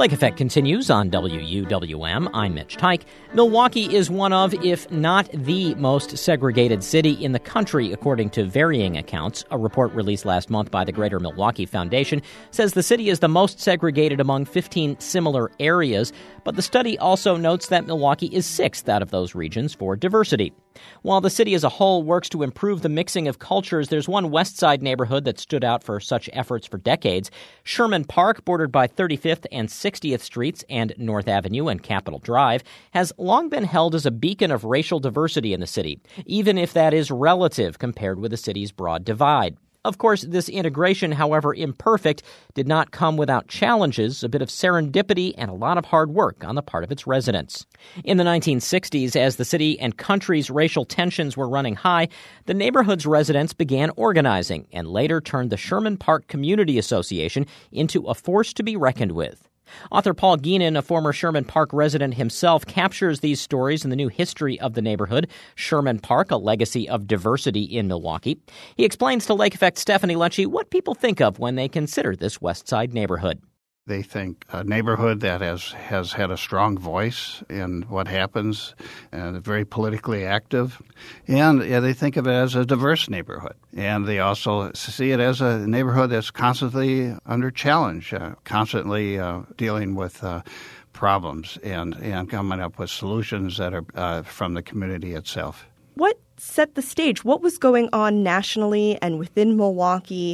Lake Effect continues on WUWM. I'm Mitch Teich. Milwaukee is one of, if not the most segregated city in the country, according to varying accounts. A report released last month by the Greater Milwaukee Foundation says the city is the most segregated among 15 similar areas, but the study also notes that Milwaukee is sixth out of those regions for diversity. While the city as a whole works to improve the mixing of cultures, there's one West Side neighborhood that stood out for such efforts for decades. Sherman Park, bordered by 35th and 60th Streets and North Avenue and Capitol Drive, has long been held as a beacon of racial diversity in the city, even if that is relative compared with the city's broad divide. Of course, this integration, however imperfect, did not come without challenges, a bit of serendipity, and a lot of hard work on the part of its residents. In the 1960s, as the city and country's racial tensions were running high, the neighborhood's residents began organizing and later turned the Sherman Park Community Association into a force to be reckoned with. Author Paul Geenen, a former Sherman Park resident himself, captures these stories in the new history of the neighborhood, Sherman Park, a legacy of diversity in Milwaukee. He explains to Lake Effect's Stephanie Lecce what people think of when they consider this West Side neighborhood. They think a neighborhood that has had a strong voice in what happens and very politically active. And they think of it as a diverse neighborhood. And they also see it as a neighborhood that's constantly under challenge, constantly dealing with problems and coming up with solutions that are from the community itself. What set the stage? What was going on nationally and within Milwaukee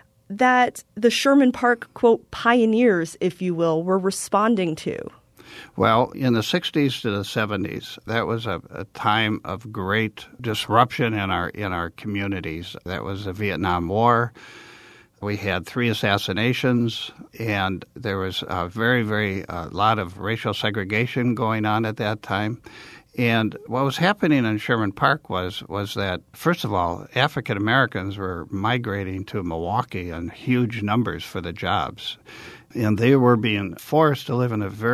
that the Sherman Park, quote, pioneers, if you will, were responding to? Well, in the 60s to the 70s, that was a time of great disruption in our communities. That was the Vietnam War. We had 3 assassinations, and there was a very lot of racial segregation going on at that time. And what was happening in Sherman Park was that, first of all, African Americans were migrating to Milwaukee in huge numbers for the jobs. And they were being forced to live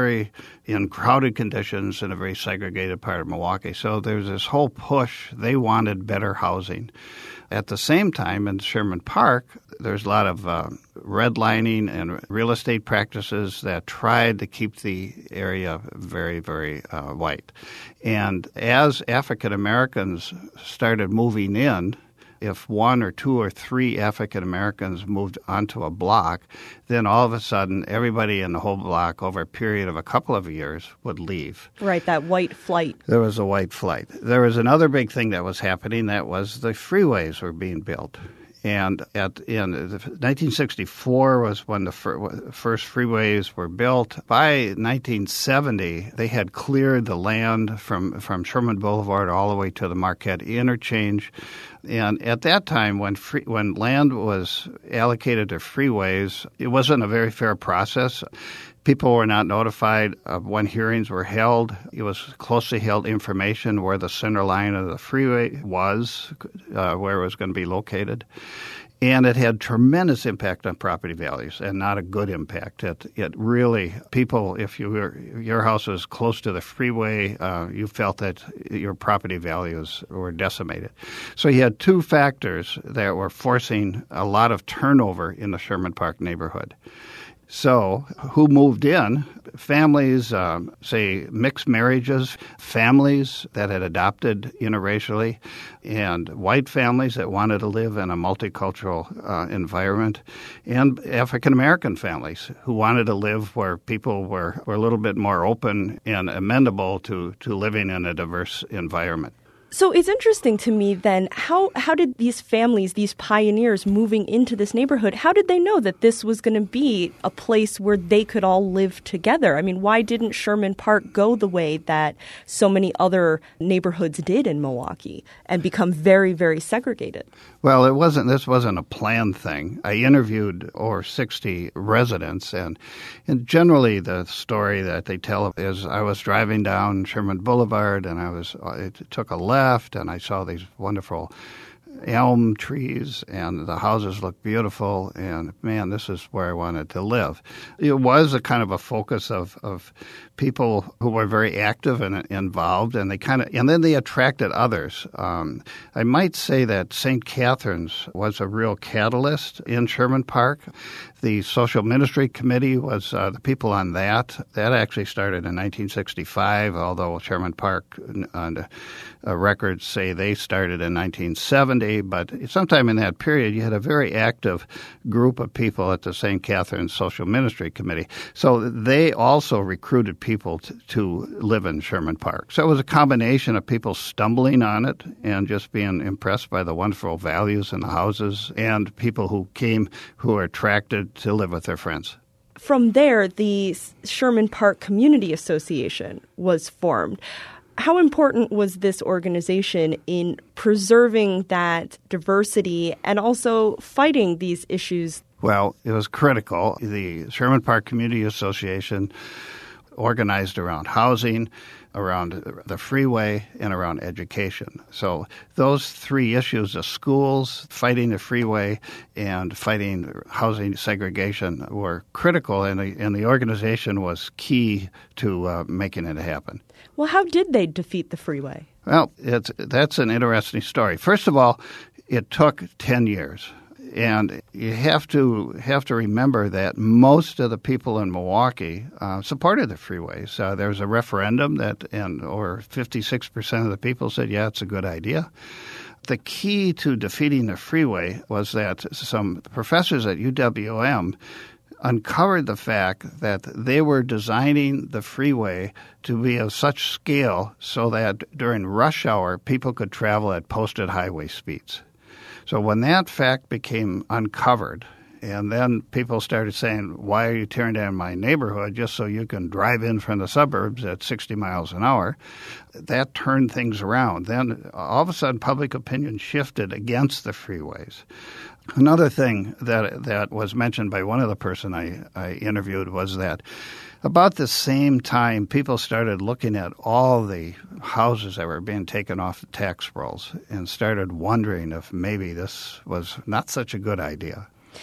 in crowded conditions in a very segregated part of Milwaukee. So there was this whole push. They wanted better housing. At the same time, in Sherman Park, there's a lot of redlining and real estate practices that tried to keep the area very white. And as African Americans started moving in, if 1 or 2 or 3 African Americans moved onto a block, then all of a sudden everybody in the whole block over a period of a couple of years would leave. Right, that white flight. There was a white flight. There was another big thing that was happening, that was the freeways were being built. And in 1964 was when the first freeways were built. By 1970, they had cleared the land from Sherman Boulevard all the way to the Marquette Interchange. And at that time, when land was allocated to freeways, it wasn't a very fair process. People were not notified of when hearings were held. It was closely held information where the center line of the freeway was, where it was going to be located. And it had tremendous impact on property values, and not a good impact. It really, people, if your house was close to the freeway, you felt that your property values were decimated. So you had 2 factors that were forcing a lot of turnover in the Sherman Park neighborhood. So who moved in? Families, say mixed marriages, families that had adopted interracially, and white families that wanted to live in a multicultural environment, and African-American families who wanted to live where people were a little bit more open and amenable to living in a diverse environment. So it's interesting to me then, how did these families, these pioneers moving into this neighborhood, how did they know that this was going to be a place where they could all live together? I mean, why didn't Sherman Park go the way that so many other neighborhoods did in Milwaukee and become very segregated? Well, this wasn't a planned thing. I interviewed over 60 residents, and generally the story that they tell is I was driving down Sherman Boulevard and I took a left and I saw these wonderful elm trees, and the houses looked beautiful, and man, this is where I wanted to live. It was a kind of a focus of people who were very active and involved, and then they attracted others. I might say that St. Catherine's was a real catalyst in Sherman Park. The Social Ministry Committee was the people on that. That actually started in 1965, although Sherman Park records say they started in 1970. But sometime in that period, you had a very active group of people at the St. Catherine's Social Ministry Committee. So they also recruited people to live in Sherman Park. So it was a combination of people stumbling on it and just being impressed by the wonderful values in the houses, and people who came who were attracted to live with their friends. From there, the Sherman Park Community Association was formed. How important was this organization in preserving that diversity and also fighting these issues? Well, it was critical. The Sherman Park Community Association organized around housing, around the freeway, and around education. So those three issues of schools, fighting the freeway, and fighting housing segregation were critical, and the organization was key to making it happen. Well, how did they defeat the freeway? Well, that's an interesting story. First of all, it took 10 years. And you have to remember that most of the people in Milwaukee supported the freeways. There was a referendum and over 56% of the people said, yeah, it's a good idea. The key to defeating the freeway was that some professors at UWM uncovered the fact that they were designing the freeway to be of such scale so that during rush hour, people could travel at posted highway speeds. So when that fact became uncovered, and then people started saying, why are you tearing down my neighborhood just so you can drive in from the suburbs at 60 miles an hour, that turned things around. Then all of a sudden public opinion shifted against the freeways. Another thing that was mentioned by one of the person I interviewed was that about the same time, people started looking at all the houses that were being taken off the tax rolls and started wondering if maybe this was not such a good idea.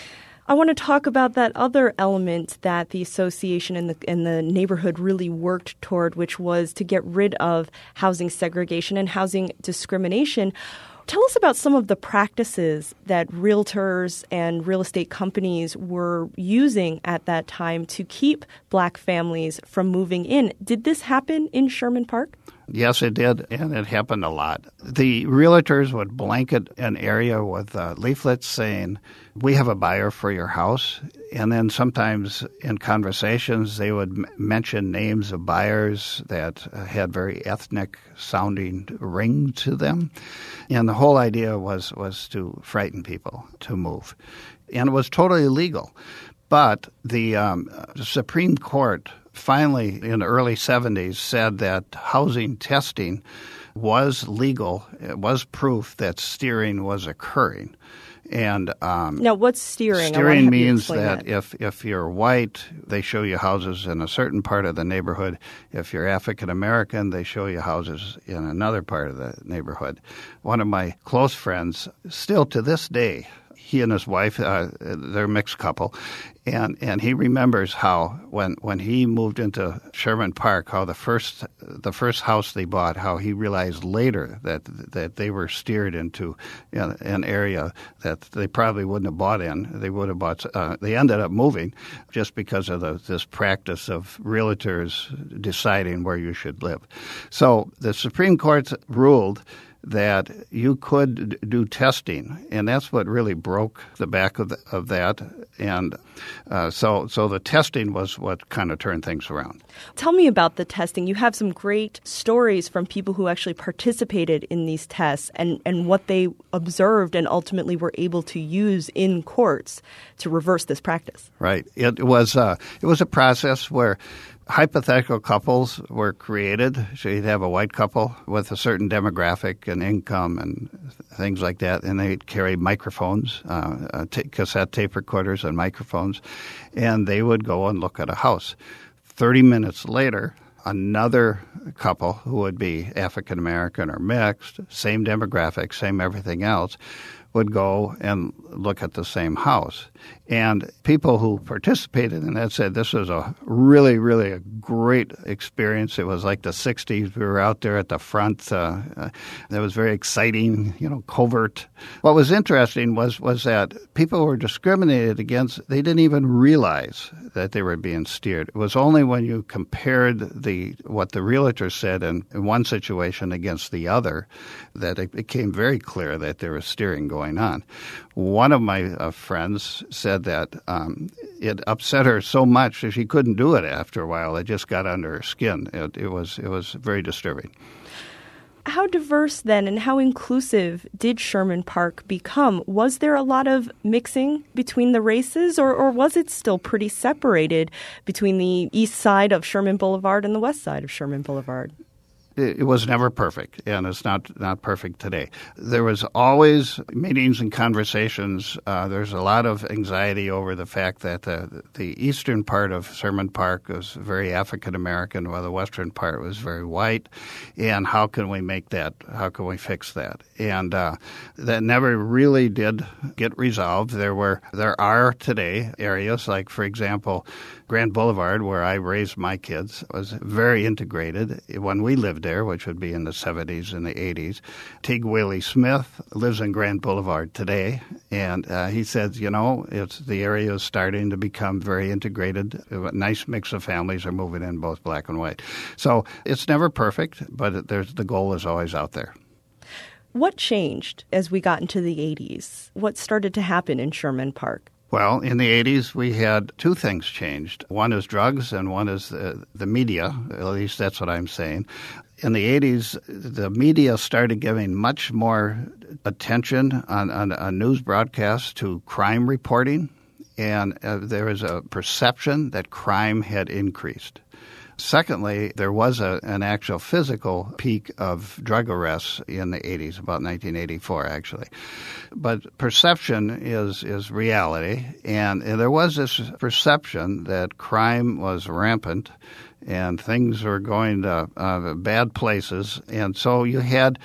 I want to talk about that other element that the association and the neighborhood really worked toward, which was to get rid of housing segregation and housing discrimination. Tell us about some of the practices that realtors and real estate companies were using at that time to keep Black families from moving in. Did this happen in Sherman Park? Yes, it did, and it happened a lot. The realtors would blanket an area with leaflets saying, we have a buyer for your house. And then sometimes in conversations, they would mention names of buyers that had very ethnic-sounding ring to them. And the whole idea was to frighten people to move. And it was totally illegal. But the Supreme Court finally, in the early 70s, said that housing testing was legal. It was proof that steering was occurring. And now, what's steering? Steering means that if you're white, they show you houses in a certain part of the neighborhood. If you're African American, they show you houses in another part of the neighborhood. One of my close friends, still to this day, he and his wife, they're a mixed couple, and he remembers how when he moved into Sherman Park, how the first house they bought, how he realized later that they were steered into an area that they probably wouldn't have bought in. They would have bought. They ended up moving just because of this practice of realtors deciding where you should live. So the Supreme Court ruled that you could do testing, and that's what really broke the back of that. And so the testing was what kind of turned things around. Tell me about the testing. You have some great stories from people who actually participated in these tests and what they observed and ultimately were able to use in courts to reverse this practice. Right. It was a process where hypothetical couples were created. So you'd have a white couple with a certain demographic and income and things like that, and they'd carry microphones, cassette tape recorders and microphones, and they would go and look at a house. 30 minutes later, another couple who would be African American or mixed, same demographics, same everything else, would go and look at the same house. And people who participated in that said this was a really, really a great experience. It was like the 60s. We were out there at the front. It was very exciting, covert. What was interesting was that people were discriminated against. They didn't even realize that they were being steered. It was only when you compared what the realtor said in one situation against the other that it became very clear that there was steering going on. One of my friends said that it upset her so much that she couldn't do it after a while. It just got under her skin. It was very disturbing. How diverse then and how inclusive did Sherman Park become? Was there a lot of mixing between the races, or was it still pretty separated between the east side of Sherman Boulevard and the west side of Sherman Boulevard? It was never perfect, and it's not perfect today. There was always meetings and conversations. There's a lot of anxiety over the fact that the eastern part of Sherman Park was very African American, while the western part was very white. And how can we make that? How can we fix that? And that never really did get resolved. There are today areas like, for example, Grand Boulevard, where I raised my kids, was very integrated when we lived there, which would be in the 70s and the 80s. Teague Whaley Smith lives in Grand Boulevard today, and he says, the area is starting to become very integrated. A nice mix of families are moving in, both black and white. So it's never perfect, but the goal is always out there. What changed as we got into the 80s? What started to happen in Sherman Park? Well, in the 80s, we had two things changed. One is drugs and one is the media. At least that's what I'm saying. In the 80s, the media started giving much more attention on news broadcasts to crime reporting, and there was a perception that crime had increased. Secondly, there was an actual physical peak of drug arrests in the 80s, about 1984, actually. But perception is reality, and there was this perception that crime was rampant and things were going to bad places. And so you had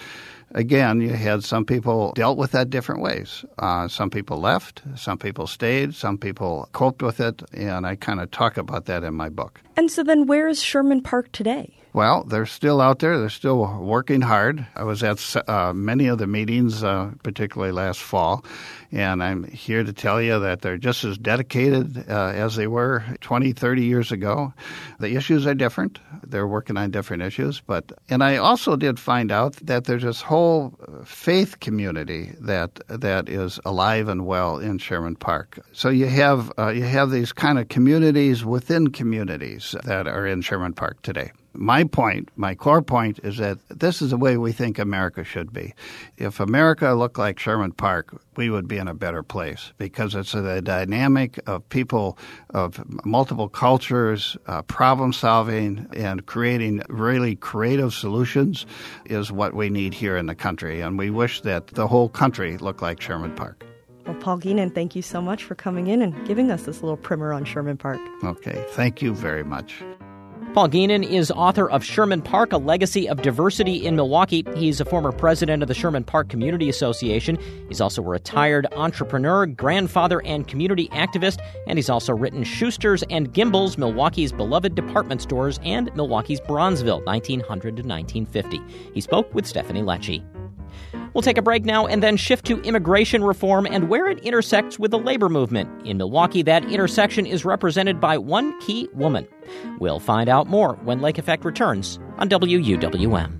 some people dealt with that different ways. Some people left, some people stayed, some people coped with it, and I kind of talk about that in my book. And so then where is Sherman Park today? Well, they're still out there. They're still working hard. I was at many of the meetings, particularly last fall, and I'm here to tell you that they're just as dedicated as they were 20, 30 years ago. The issues are different. They're working on different issues. And I also did find out that there's this whole faith community that is alive and well in Sherman Park. So you have these kind of communities within communities that are in Sherman Park today. My core point is that this is the way we think America should be. If America looked like Sherman Park, we would be in a better place because it's the dynamic of people of multiple cultures, problem solving, and creating really creative solutions is what we need here in the country. And we wish that the whole country looked like Sherman Park. Well, Paul Geenen, thank you so much for coming in and giving us this little primer on Sherman Park. Okay, thank you very much. Paul Geenen is author of Sherman Park, A Legacy of Diversity in Milwaukee. He's a former president of the Sherman Park Community Association. He's also a retired entrepreneur, grandfather, and community activist. And he's also written Schuster's and Gimbel's, Milwaukee's Beloved Department Stores, and Milwaukee's Bronzeville, 1900 to 1950. He spoke with Stephanie Lecce. We'll take a break now and then shift to immigration reform and where it intersects with the labor movement. In Milwaukee, that intersection is represented by one key woman. We'll find out more when Lake Effect returns on WUWM.